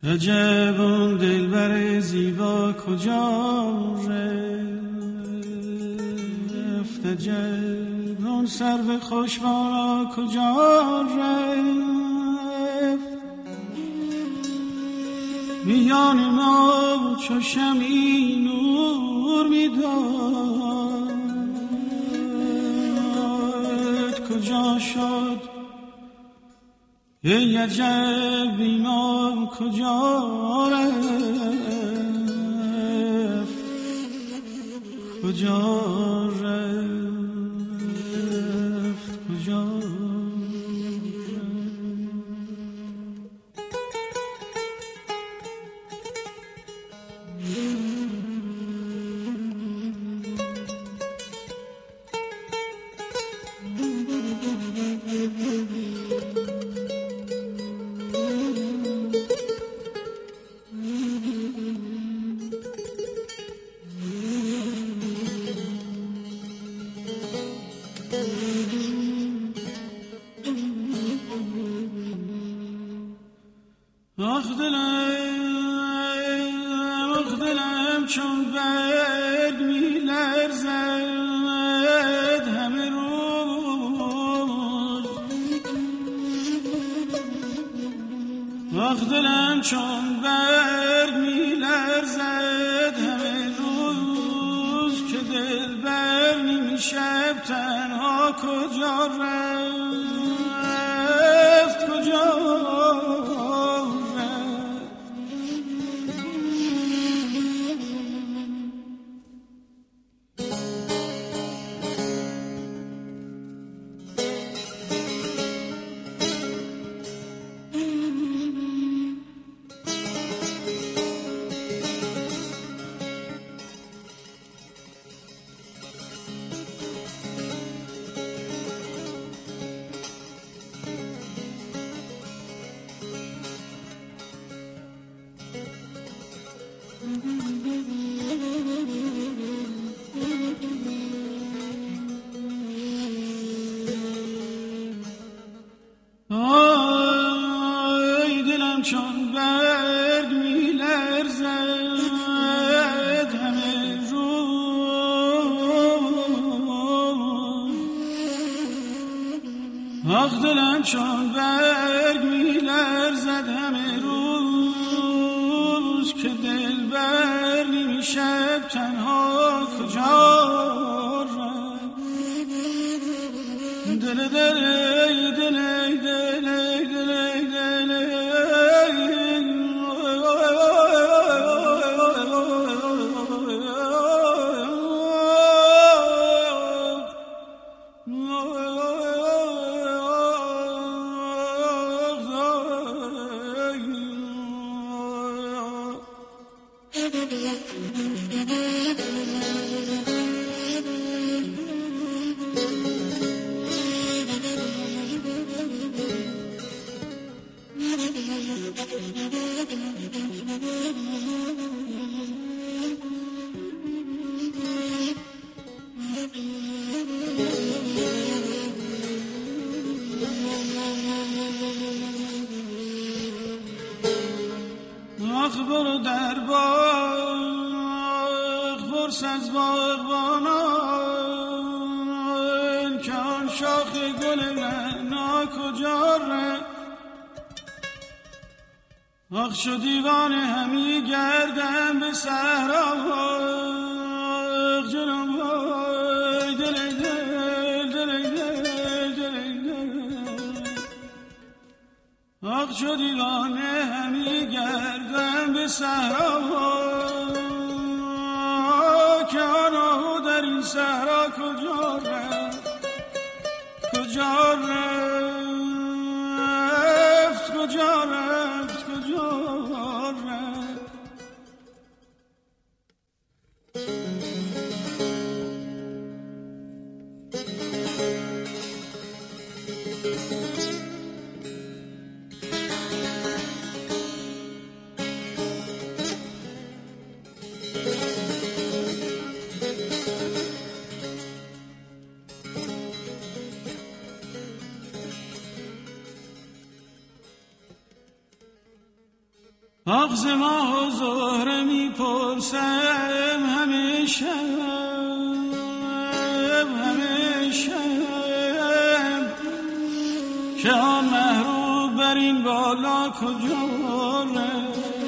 عجب اون دلبر زیبا کجا رفت، عجب اون سرو خوشبارا کجا رفت. میان ما چو شمعی نور میداد، کجا شد ای عجب ایمان کجا رفت، کجا رفت، کجا آخ دلم چون برگ می لرزد همه روز. آخ دلم چون برگ می لرزد همه روز، که دلبر نیمی شب تنها کجا رفت، کجا چون برگ می لرزد همه روز. آخ دلم چون برگ می لرزد همه روز، که دلبر نیمی شب تنها کجا رفت. دل دل دل دل برو در باغ پرس از باغبانان، که آن شاخ گل رعنا کجا رفت. آخ شو دیوانه همی گردم به صحرا، جنم وای دل دل دل دل. آخ شو دیوانه همی گردم به صحرا، که آنها در این صحرا کجا رفت، کجا رفت، کجا رفت، کجا رفت. آغز ما زهره می پرسم همیشه که آن محروب بر این بالا کجا ره